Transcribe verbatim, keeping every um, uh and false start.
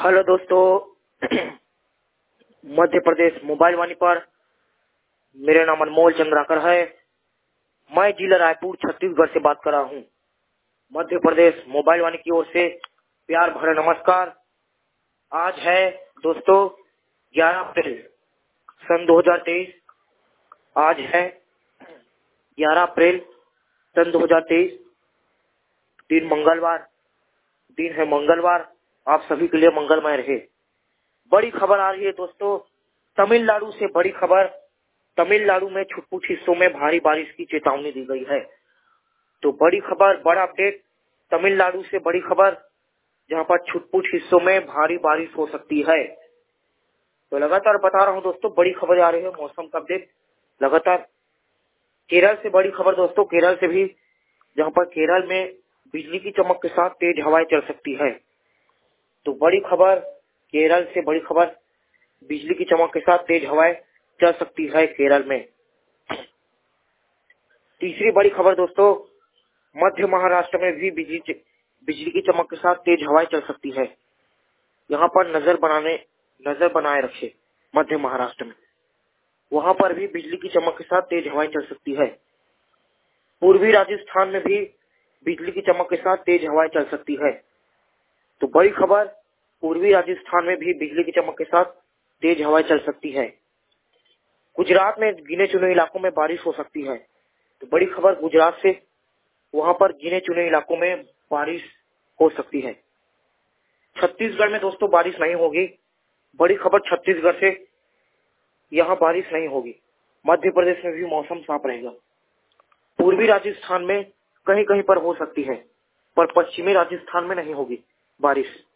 Hello दोस्तों, Madhya Pradesh mobile वाणी पर मेरा नाम अनमोल चंद्राकर है। मैं जिला रायपुर छत्तीसगढ़ से बात कर रहा हूँ। मध्य प्रदेश मोबाइल वाणी की ओर से प्यार भरा नमस्कार। आज है दोस्तों ग्यारह अप्रैल सन दो हज़ार तेईस। आज है ग्यारह अप्रैल सन दो हज़ार तेईस। दिन मंगलवार दिन है मंगलवार। आप सभी के लिए मंगलमय रहे। बड़ी खबर आ रही है दोस्तों, तमिलनाडु से बड़ी खबर। तमिलनाडु में कुछ हिस्सों में भारी बारिश की चेतावनी दी गई है। तो बड़ी खबर, बड़ा अपडेट तमिलनाडु से बड़ी खबर, जहां पर छुटपुट हिस्सों में भारी बारिश हो सकती है। तो लगातार बता रहा हूं दोस्तों, बड़ी खबर आ रही है। मौसम का अपडेट लगातार। केरल से बड़ी खबर दोस्तों, केरल से भी, जहां पर केरल में बिजली की चमक के साथ तेज हवाएं चल सकती है। तो बड़ी खबर केरल से बड़ी खबर, बिजली की चमक के साथ तेज हवाएं चल सकती है केरल में। तीसरी बड़ी खबर दोस्तों, मध्य महाराष्ट्र में भी बिजली बिजली की चमक के साथ तेज हवाएं चल सकती है। यहाँ पर नजर बनाने नजर बनाए रखे। मध्य महाराष्ट्र में वहां पर भी बिजली की चमक के साथ तेज हवाएं चल सकती है। पूर्वी राजस्थान में भी बिजली की चमक के साथ तेज हवाएं चल सकती है। तो बड़ी खबर, पूर्वी राजस्थान में भी बिजली की चमक के साथ तेज हवाएं चल सकती है। गुजरात में गिने चुने इलाकों में बारिश हो सकती है। तो बड़ी खबर गुजरात से, वहां पर गिने चुने इलाकों में बारिश हो सकती है। छत्तीसगढ़ में दोस्तों बारिश नहीं होगी। बड़ी खबर छत्तीसगढ़ से, यहाँ बारिश नहीं होगी। मध्य प्रदेश में भी मौसम साफ रहेगा। पूर्वी राजस्थान में कहीं कहीं पर हो सकती है, पर पश्चिमी राजस्थान में नहीं होगी बारिश।